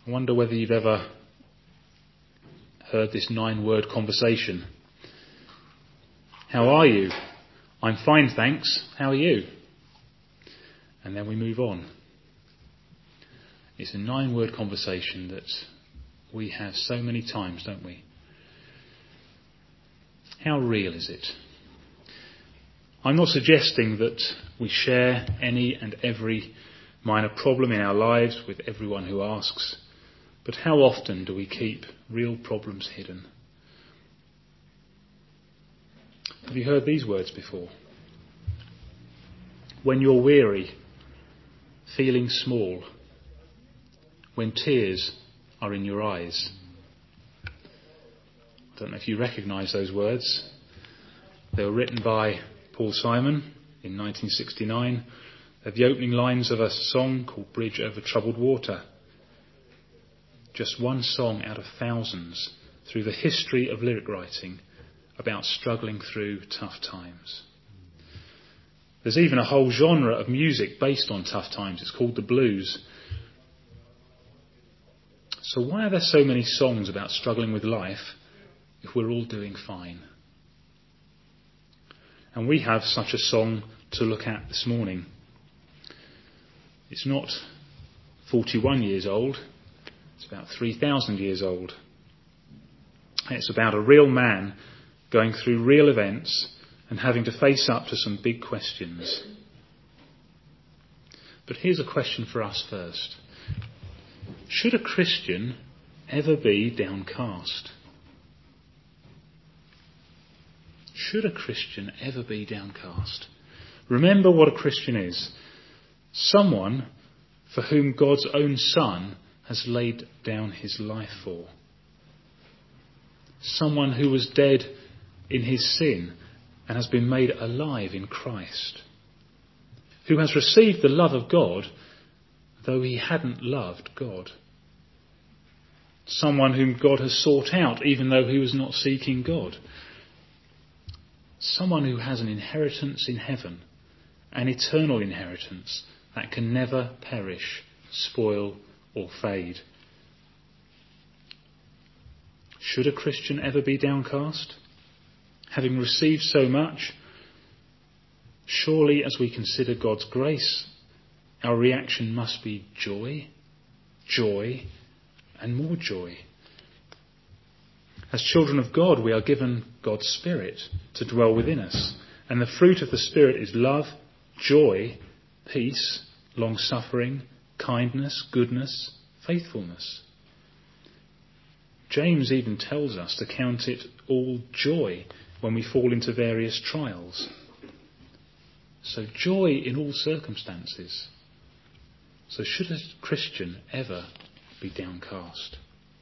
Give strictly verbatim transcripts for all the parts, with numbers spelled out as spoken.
I wonder whether you've ever heard this nine-word conversation. How are you? I'm fine, thanks. How are you? And then we move on. It's a nine-word conversation that we have so many times, don't we? How real is it? I'm not suggesting that we share any and every minor problem in our lives with everyone who asks, but how often do we keep real problems hidden? Have you heard these words before? When you're weary, feeling small, when tears are in your eyes. I don't know if you recognise those words. They were written by Paul Simon in nineteen sixty-nine. They're the opening lines of a song called Bridge Over Troubled Water. Just one song out of thousands through the history of lyric writing about struggling through tough times. There's even a whole genre of music based on tough times. It's called the blues. So why are there so many songs about struggling with life if we're all doing fine? And we have such a song to look at this morning. It's not forty-one years old. It's about three thousand years old. It's about a real man going through real events and having to face up to some big questions. But here's a question for us first. Should a Christian ever be downcast? Should a Christian ever be downcast? Remember what a Christian is. Someone for whom God's own Son has laid down his life for. Someone who was dead in his sin and has been made alive in Christ. Who has received the love of God, though he hadn't loved God. Someone whom God has sought out, even though he was not seeking God. Someone who has an inheritance in heaven, an eternal inheritance that can never perish, spoil or fade. Should a Christian ever be downcast? Having received so much, surely as we consider God's grace, our reaction must be joy, joy, and more joy. As children of God, we are given God's Spirit to dwell within us. And the fruit of the Spirit is love, joy, peace, long-suffering, kindness, goodness, faithfulness. James even tells us to count it all joy when we fall into various trials. So joy in all circumstances. So should a Christian ever be downcast?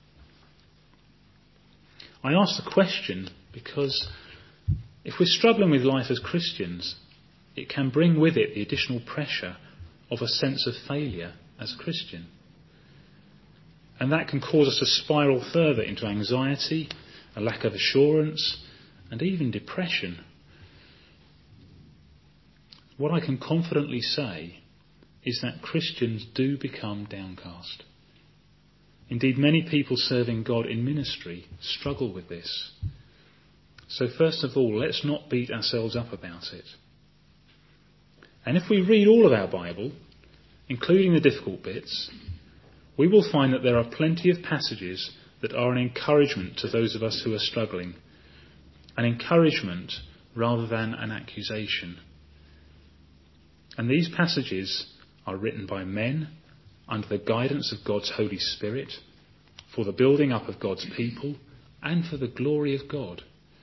I ask the question because if we're struggling with life as Christians, it can bring with it the additional pressure of a sense of failure as a Christian. And that can cause us to spiral further into anxiety, a lack of assurance, and even depression. What I can confidently say is that Christians do become downcast. Indeed, many people serving God in ministry struggle with this. So first of all, let's not beat ourselves up about it. And if we read all of our Bible, including the difficult bits, we will find that there are plenty of passages that are an encouragement to those of us who are struggling. An encouragement rather than an accusation. And these passages are written by men under the guidance of God's Holy Spirit, for the building up of God's people, and for the glory of God.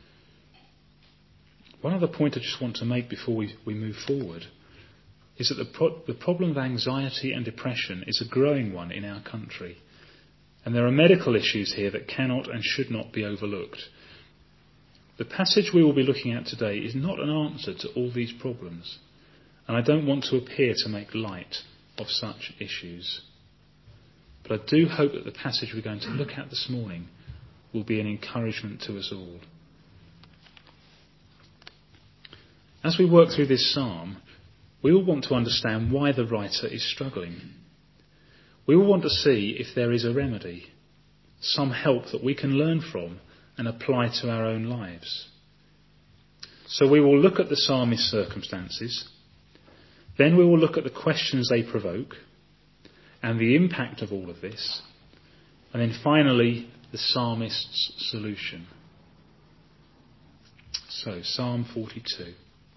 One other point I just want to make before we, we move forward is that the, pro- the problem of anxiety and depression is a growing one in our country. And there are medical issues here that cannot and should not be overlooked. The passage we will be looking at today is not an answer to all these problems. And I don't want to appear to make light of such issues. But I do hope that the passage we're going to look at this morning will be an encouragement to us all. As we work through this psalm, we all want to understand why the writer is struggling. We will want to see if there is a remedy, some help that we can learn from and apply to our own lives. So we will look at the psalmist's circumstances, then we will look at the questions they provoke and the impact of all of this, and then finally the psalmist's solution. So, Psalm forty-two.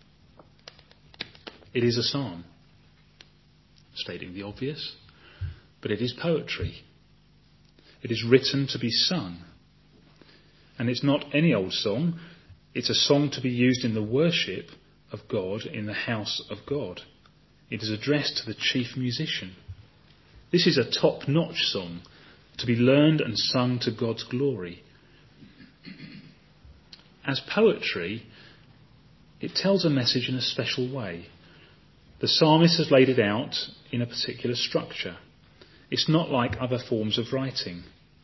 It is a psalm, stating the obvious, but it is poetry. It is written to be sung. And it's not any old song. It's a song to be used in the worship of God in the house of God. It is addressed to the chief musician. This is a top-notch song to be learned and sung to God's glory. As poetry, it tells a message in a special way. The psalmist has laid it out in a particular structure. It's not like other forms of writing.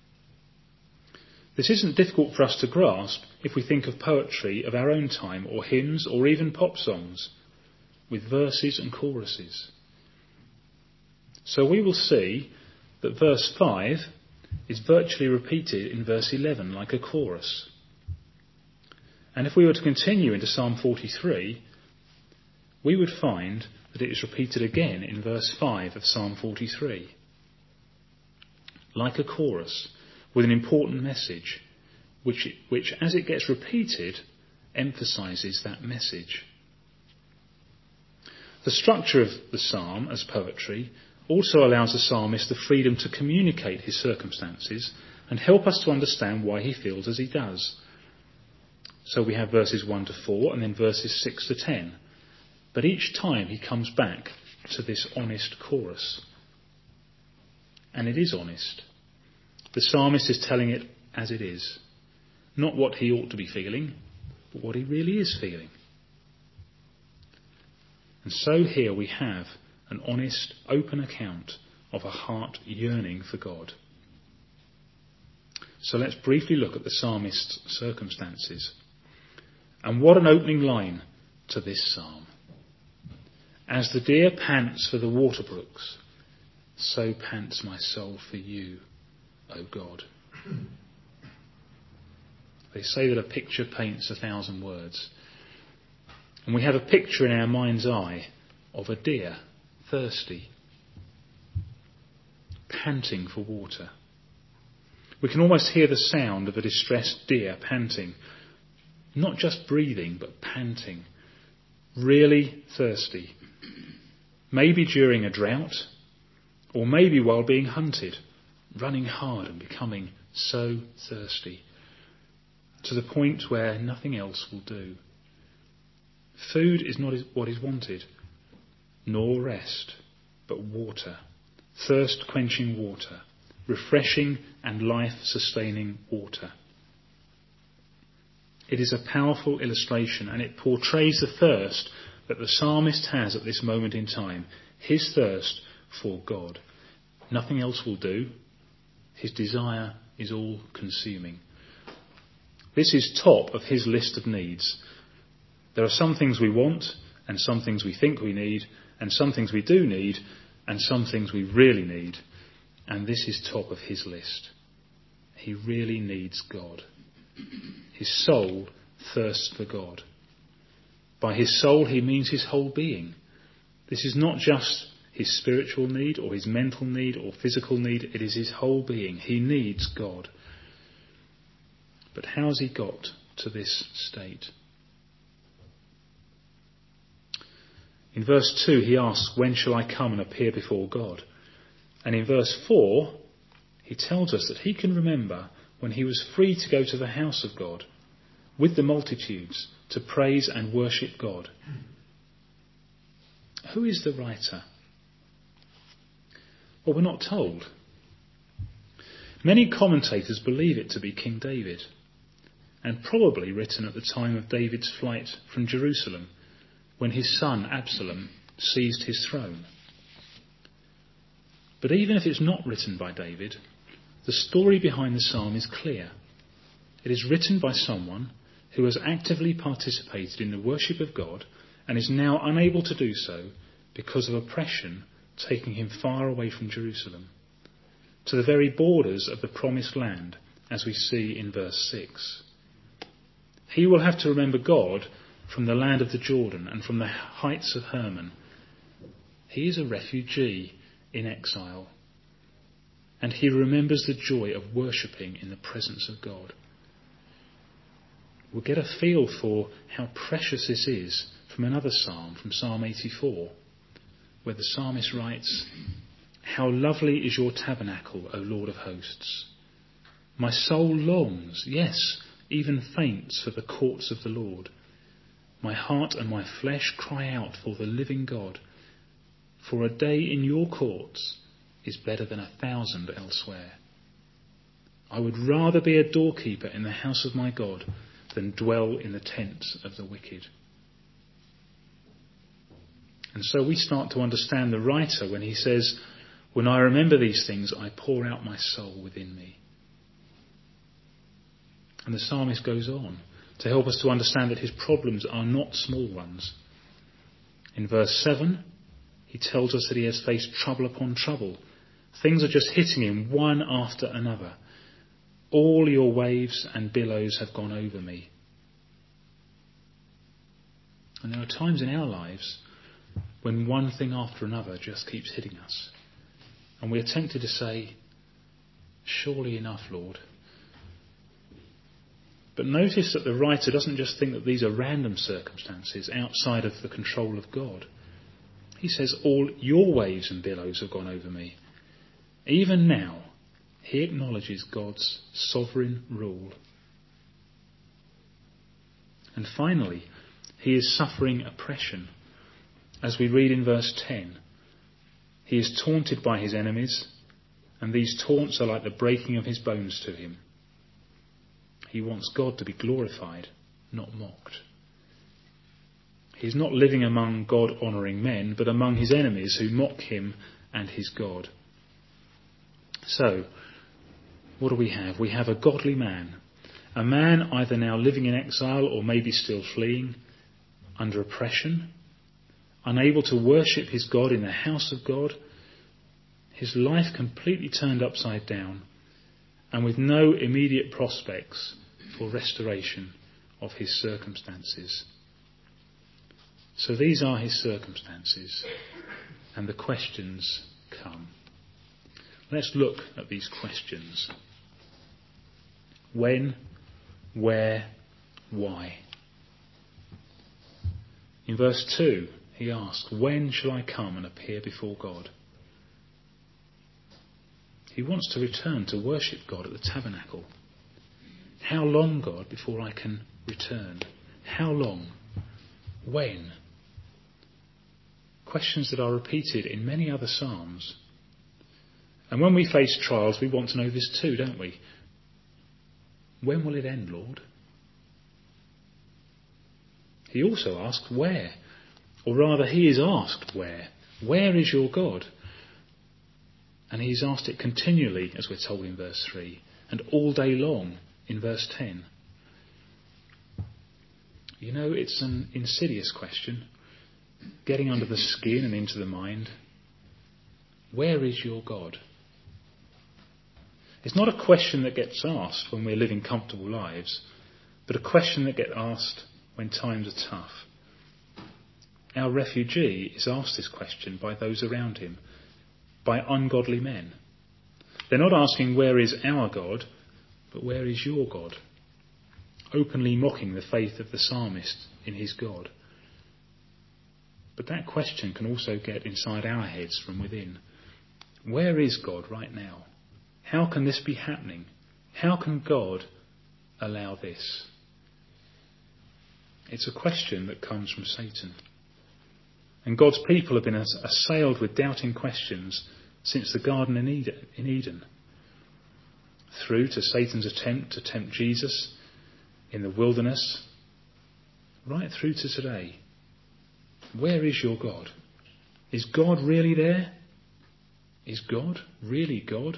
This isn't difficult for us to grasp if we think of poetry of our own time, or hymns, or even pop songs, with verses and choruses. So we will see that verse five is virtually repeated in verse eleven like a chorus. And if we were to continue into Psalm forty-three, we would find that it is repeated again in verse five of Psalm forty-three. Like a chorus, with an important message, which, which as it gets repeated, emphasises that message. The structure of the psalm as poetry also allows the psalmist the freedom to communicate his circumstances and help us to understand why he feels as he does. So we have verses one to four and then verses six to ten. But each time he comes back to this honest chorus. And it is honest. The psalmist is telling it as it is. Not what he ought to be feeling, but what he really is feeling. And so here we have an honest, open account of a heart yearning for God. So let's briefly look at the psalmist's circumstances. And what an opening line to this psalm. As the deer pants for the water brooks, so pants my soul for you, O God. They say that a picture paints a thousand words. And we have a picture in our mind's eye of a deer, thirsty, panting for water. We can almost hear the sound of a distressed deer panting, not just breathing, but panting, really thirsty. Maybe during a drought, or maybe while being hunted, running hard and becoming so thirsty, to the point where nothing else will do. Food is not what is wanted, nor rest, but water, thirst-quenching water, refreshing and life-sustaining water. It is a powerful illustration, and it portrays the thirst that the psalmist has at this moment in time, his thirst for God. Nothing else will do. His desire is all-consuming. This is top of his list of needs. There are some things we want, and some things we think we need, and some things we do need, and some things we really need. And this is top of his list. He really needs God. His soul thirsts for God. By his soul, he means his whole being. This is not just his spiritual need or his mental need or physical need. It is his whole being. He needs God. But how has he got to this state? In verse two, he asks, when shall I come and appear before God? And in verse four, he tells us that he can remember when he was free to go to the house of God with the multitudes to praise and worship God. Who is the writer? Well, we're not told. Many commentators believe it to be King David, and probably written at the time of David's flight from Jerusalem, when his son Absalom seized his throne. But even if it's not written by David, the story behind the psalm is clear. It is written by someone who has actively participated in the worship of God and is now unable to do so because of oppression taking him far away from Jerusalem. to the very borders of the promised land, as we see in verse six. He will have to remember God from the land of the Jordan and from the heights of Hermon. He is a refugee in exile, and he remembers the joy of worshipping in the presence of God. We'll get a feel for how precious this is from another psalm, from Psalm eighty-four, where the psalmist writes, "How lovely is your tabernacle, O Lord of hosts! My soul longs, yes, even faints for the courts of the Lord. My heart and my flesh cry out for the living God. For a day in your courts is better than a thousand elsewhere. I would rather be a doorkeeper in the house of my God than dwell in the tents of the wicked." And so we start to understand the writer when he says, "When I remember these things, I pour out my soul within me." And the psalmist goes on to help us to understand that his problems are not small ones. In verse seven, he tells us that he has faced trouble upon trouble. Things are just hitting him one after another. "All your waves and billows have gone over me." And there are times in our lives when one thing after another just keeps hitting us. And we are tempted to say, "Surely enough, Lord." But notice that the writer doesn't just think that these are random circumstances outside of the control of God. He says, "All your waves and billows have gone over me." Even now, he acknowledges God's sovereign rule. And finally, he is suffering oppression. As we read in verse ten, he is taunted by his enemies, and these taunts are like the breaking of his bones to him. He wants God to be glorified, not mocked. He is not living among God-honouring men, but among his enemies who mock him and his God. So, what do we have? We have a godly man, a man either now living in exile or maybe still fleeing, under oppression, unable to worship his God in the house of God, his life completely turned upside down, and with no immediate prospects for restoration of his circumstances. So these are his circumstances, and the questions come. Let's look at these questions. When, where, why? In verse two, he asks, "When shall I come and appear before God?" He wants to return to worship God at the tabernacle. How long, God, before I can return? How long? When? Questions that are repeated in many other psalms. And when we face trials, we want to know this too, don't we? When will it end, Lord? He also asks where, or rather he is asked where. Where is your God? And he's asked it continually, as we're told in verse three, and all day long in verse ten. You know, it's an insidious question, getting under the skin and into the mind. Where is your God? It's not a question that gets asked when we're living comfortable lives, but a question that gets asked when times are tough. Our refugee is asked this question by those around him, by ungodly men. They're not asking, "Where is our God?" but "Where is your God?" Openly mocking the faith of the psalmist in his God. But that question can also get inside our heads from within. Where is God right now? How can this be happening? How can God allow this? It's a question that comes from Satan. And God's people have been assailed with doubting questions since the Garden in Eden. Through to Satan's attempt to tempt Jesus in the wilderness, right through to today. Where is your God? Is God really there? Is God really God?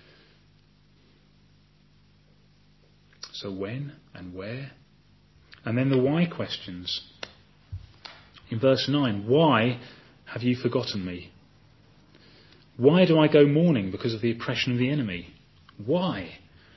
So when and where? And then the why questions. In verse nine, why have you forgotten me? Why do I go mourning because of the oppression of the enemy? Why?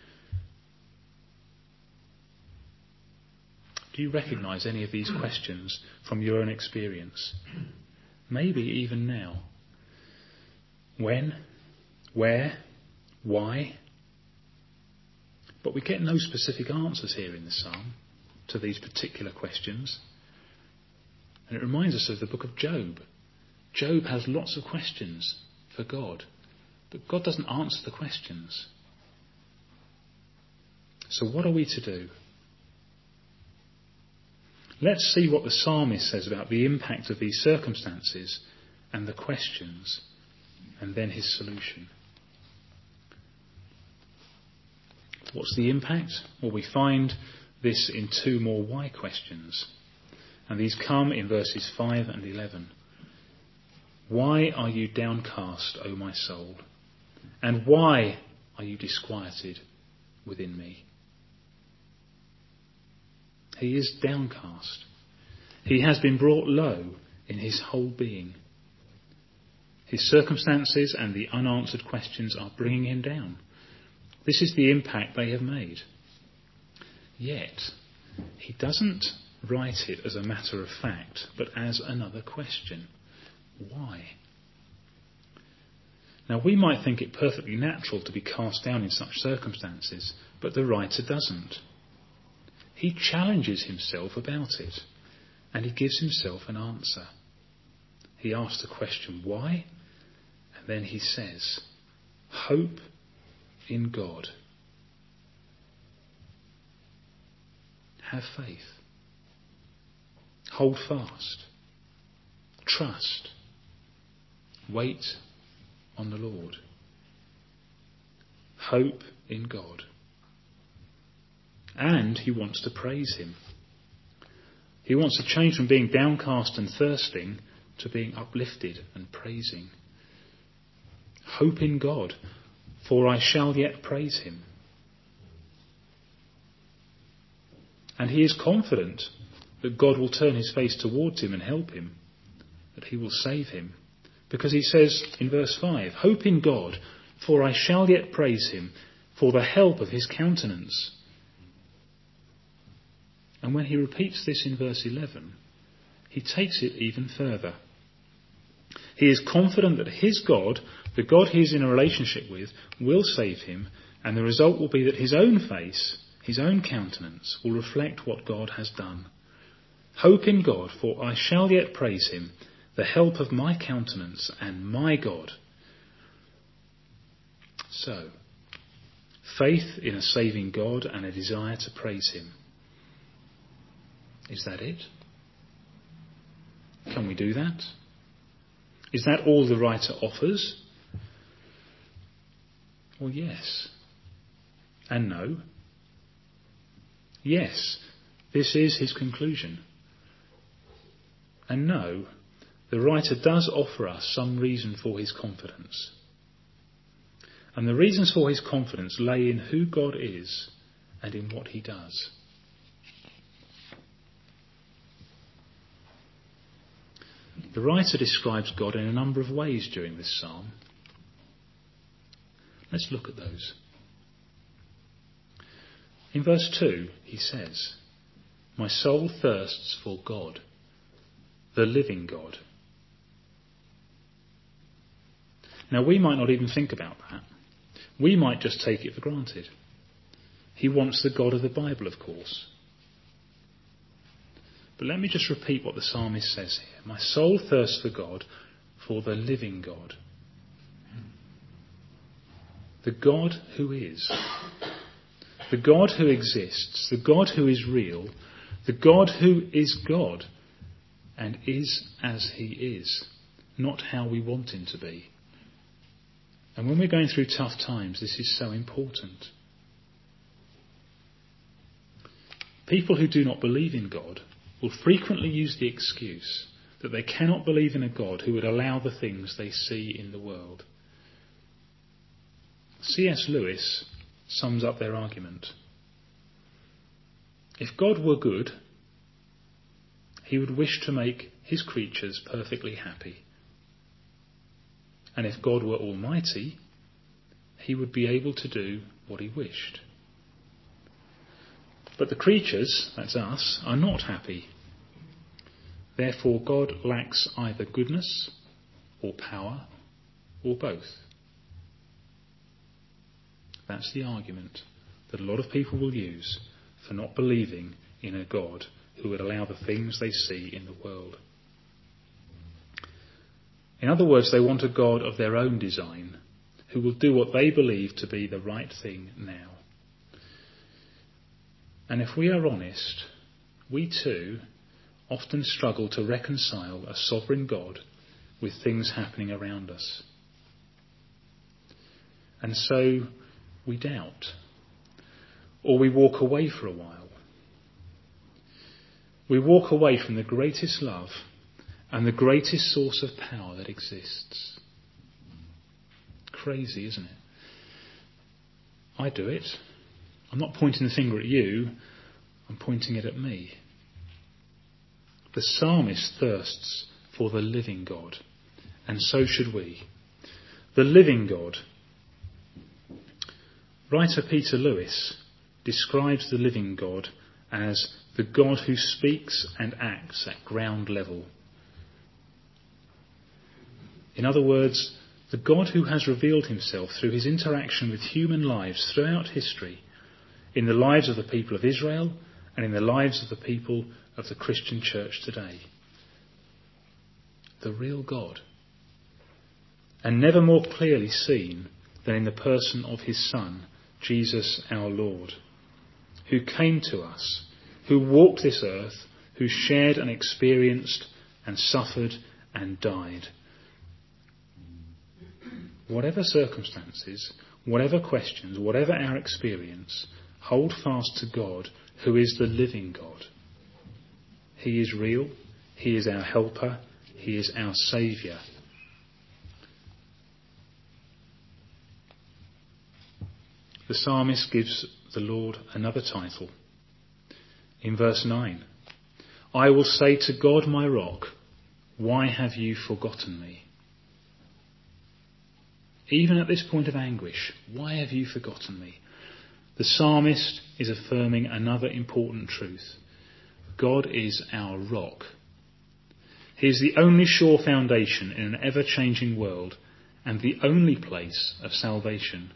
Do you recognise any of these questions from your own experience? Maybe even now. When? Where? Why? But we get no specific answers here in the psalm to these particular questions. And it reminds us of the book of Job. Job has lots of questions for God, but God doesn't answer the questions. So what are we to do? Let's see what the psalmist says about the impact of these circumstances and the questions, and then his solution. What's the impact? Well, we find this in two more why questions. And these come in verses five and eleven. Why are you downcast, O my soul? And why are you disquieted within me? He is downcast. He has been brought low in his whole being. His circumstances and the unanswered questions are bringing him down. This is the impact they have made. Yet, he doesn't write it as a matter of fact, but as another question. Why? Now, we might think it perfectly natural to be cast down in such circumstances, but the writer doesn't. He challenges himself about it, and he gives himself an answer. He asks the question, why? And then he says, hope in God. Have faith. Hold fast. Trust. Wait on the Lord. Hope in God. And he wants to praise him. He wants to change from being downcast and thirsting to being uplifted and praising. Hope in God, for I shall yet praise him. And he is confident that God will turn his face towards him and help him, that he will save him. Because he says in verse five, hope in God, for I shall yet praise him for the help of his countenance. And when he repeats this in verse eleven, he takes it even further. He is confident that his God, the God he is in a relationship with, will save him, and the result will be that his own face, his own countenance, will reflect what God has done. Hope in God, for I shall yet praise him, the help of my countenance and my God. So, faith in a saving God and a desire to praise him. Is that it? Can we do that? Is that all the writer offers? Well, yes. And no. Yes, this is his conclusion. And no, the writer does offer us some reason for his confidence. And the reasons for his confidence lay in who God is and in what he does. The writer describes God in a number of ways during this psalm. Let's look at those. In verse two, he says, my soul thirsts for God, the living God. Now, we might not even think about that. We might just take it for granted. He wants the God of the Bible, of course. But let me just repeat what the psalmist says here. My soul thirsts for God, for the living God. The God who is. The God who exists. The God who is real. The God who is God and is as he is, not how we want him to be. And when we're going through tough times, this is so important. People who do not believe in God will frequently use the excuse that they cannot believe in a God who would allow the things they see in the world. C S Lewis sums up their argument. If God were good, he would wish to make his creatures perfectly happy. And if God were almighty, he would be able to do what he wished. But the creatures, that's us, are not happy. Therefore God lacks either goodness or power or both. That's the argument that a lot of people will use for not believing in a God who would allow the things they see in the world. In other words, they want a God of their own design who will do what they believe to be the right thing now. And if we are honest, we too often struggle to reconcile a sovereign God with things happening around us. And so we doubt, or we walk away for a while. We walk away from the greatest love and the greatest source of power that exists. Crazy, isn't it? I do it. I'm not pointing the finger at you, I'm pointing it at me. The psalmist thirsts for the living God, and so should we. The living God. Writer Peter Lewis describes the living God as the God who speaks and acts at ground level. In other words, the God who has revealed himself through his interaction with human lives throughout history, in the lives of the people of Israel and in the lives of the people of the Christian church today. The real God. And never more clearly seen than in the person of his Son, Jesus our Lord, who came to us, who walked this earth, who shared and experienced and suffered and died. Whatever circumstances, whatever questions, whatever our experience, hold fast to God, who is the living God. He is real, he is our helper, he is our saviour. The psalmist gives the Lord another title. In verse nine, I will say to God my rock, why have you forgotten me? Even at this point of anguish, why have you forgotten me? The psalmist is affirming another important truth. God is our rock. He is the only sure foundation in an ever-changing world and the only place of salvation.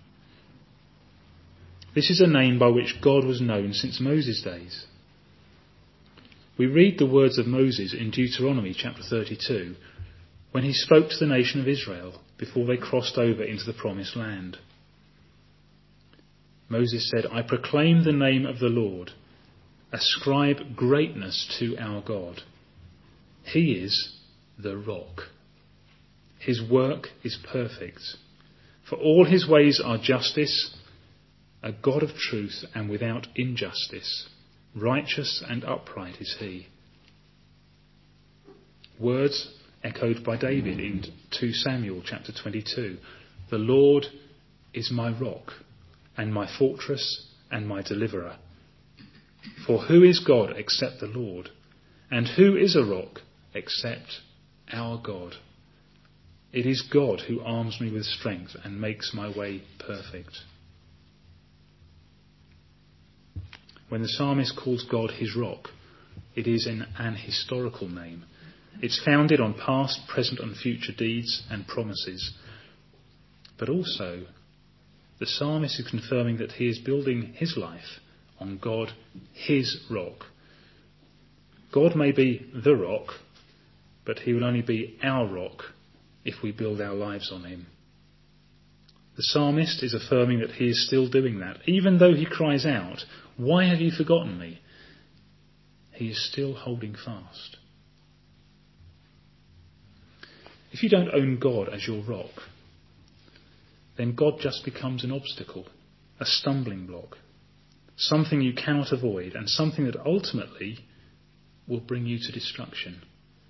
This is a name by which God was known since Moses' days. We read the words of Moses in Deuteronomy chapter thirty-two when he spoke to the nation of Israel before they crossed over into the promised land. Moses said, I proclaim the name of the Lord. Ascribe greatness to our God. He is the rock. His work is perfect. For all his ways are justice, a God of truth and without injustice. Righteous and upright is he. Words echoed by David in Second Samuel chapter twenty-two. The Lord is my rock and my fortress and my deliverer. For who is God except the Lord? And who is a rock except our God? It is God who arms me with strength and makes my way perfect. When the psalmist calls God his rock, it is in an historical name. It's founded on past, present and future deeds and promises. But also, the psalmist is confirming that he is building his life on God, his rock. God may be the rock, but he will only be our rock if we build our lives on him. The psalmist is affirming that he is still doing that. Even though he cries out, why have you forgotten me? He is still holding fast. If you don't own God as your rock, then God just becomes an obstacle, a stumbling block, something you cannot avoid, and something that ultimately will bring you to destruction.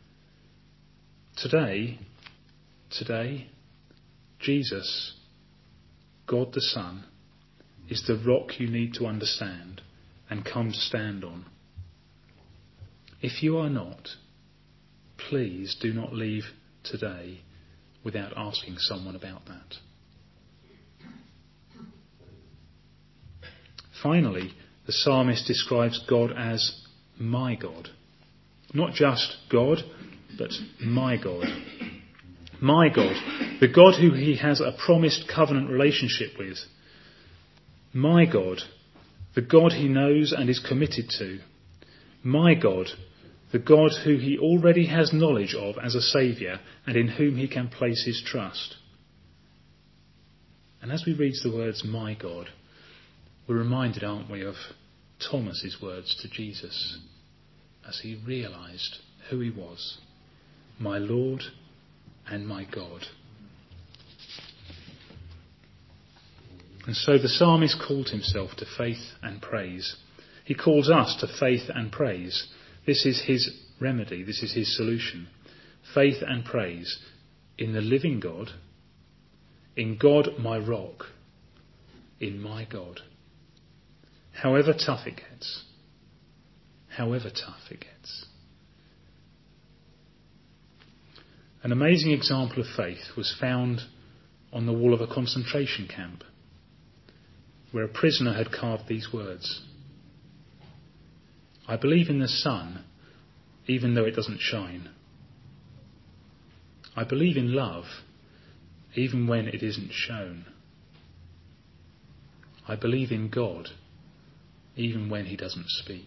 Today, today, Jesus, God the Son, is the rock you need to understand and come to stand on. If you are not, please do not leave today without asking someone about that. Finally, the psalmist describes God as my God. Not just God, but my God. My God, the God who he has a promised covenant relationship with. My God, the God he knows and is committed to. My God, the God who he already has knowledge of as a saviour and in whom he can place his trust. And as we read the words, my God, we're reminded, aren't we, of Thomas's words to Jesus as he realised who he was, my Lord and my God. And so the psalmist called himself to faith and praise. He calls us to faith and praise. This is his remedy, this is his solution. Faith and praise in the living God, in God my rock, in my God. However tough it gets. However tough it gets. An amazing example of faith was found on the wall of a concentration camp, where a prisoner had carved these words: I believe in the sun, even though it doesn't shine. I believe in love, even when it isn't shown. I believe in God, even when he doesn't speak.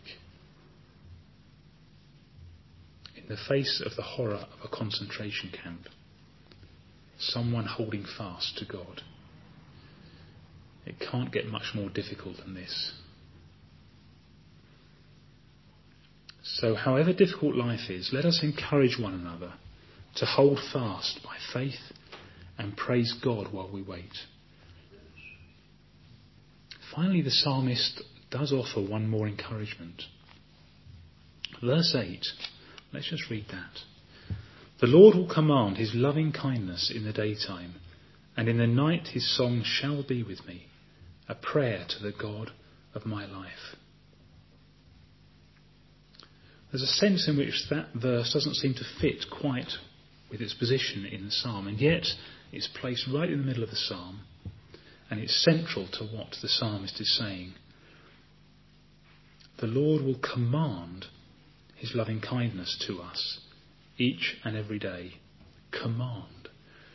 In the face of the horror of a concentration camp, someone holding fast to God. It can't get much more difficult than this. So however difficult life is, let us encourage one another to hold fast by faith and praise God while we wait. Finally, the psalmist does offer one more encouragement. Verse eight, let's just read that. The Lord will command his loving kindness in the daytime, and in the night his song shall be with me, a prayer to the God of my life. There's a sense in which that verse doesn't seem to fit quite with its position in the psalm, and yet it's placed right in the middle of the psalm, and it's central to what the psalmist is saying. The Lord will command his loving kindness to us each and every day. Command.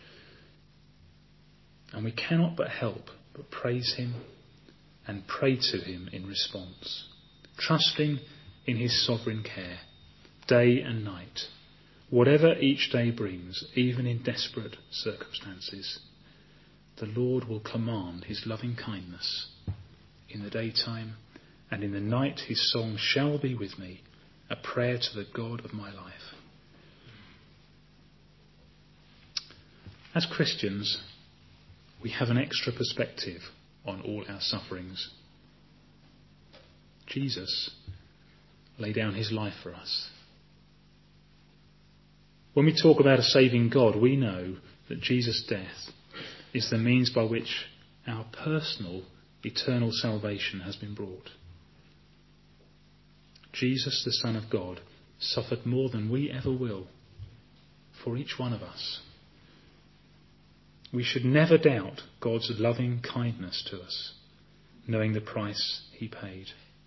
And we cannot but help but praise him and pray to him in response, trusting in his sovereign care, day and night, whatever each day brings, even in desperate circumstances. The Lord will command his loving kindness in the daytime, and in the night his song shall be with me, a prayer to the God of my life. As Christians, we have an extra perspective on all our sufferings. Jesus laid down his life for us. When we talk about a saving God, we know that Jesus' death is the means by which our personal, eternal salvation has been brought. Jesus, the Son of God, suffered more than we ever will for each one of us. We should never doubt God's loving kindness to us, knowing the price he paid.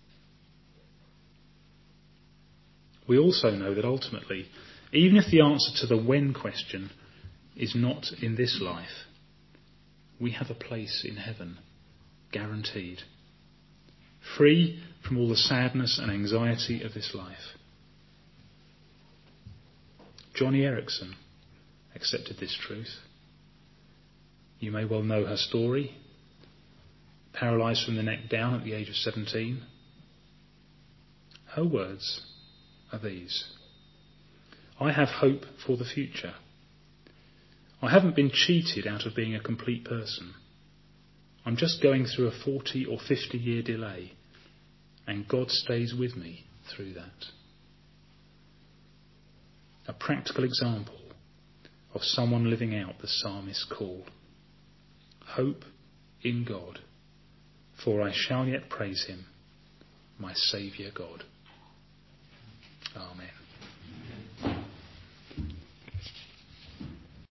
We also know that ultimately, even if the answer to the when question is not in this life, we have a place in heaven, guaranteed, free from all the sadness and anxiety of this life. Johnny Erickson accepted this truth. You may well know her story. Paralysed from the neck down at the age of seventeen. Her words are these: I have hope for the future. I haven't been cheated out of being a complete person. I'm just going through a forty or fifty year delay, and God stays with me through that. A practical example of someone living out the psalmist's call. Hope in God, for I shall yet praise him, my Saviour God. Amen.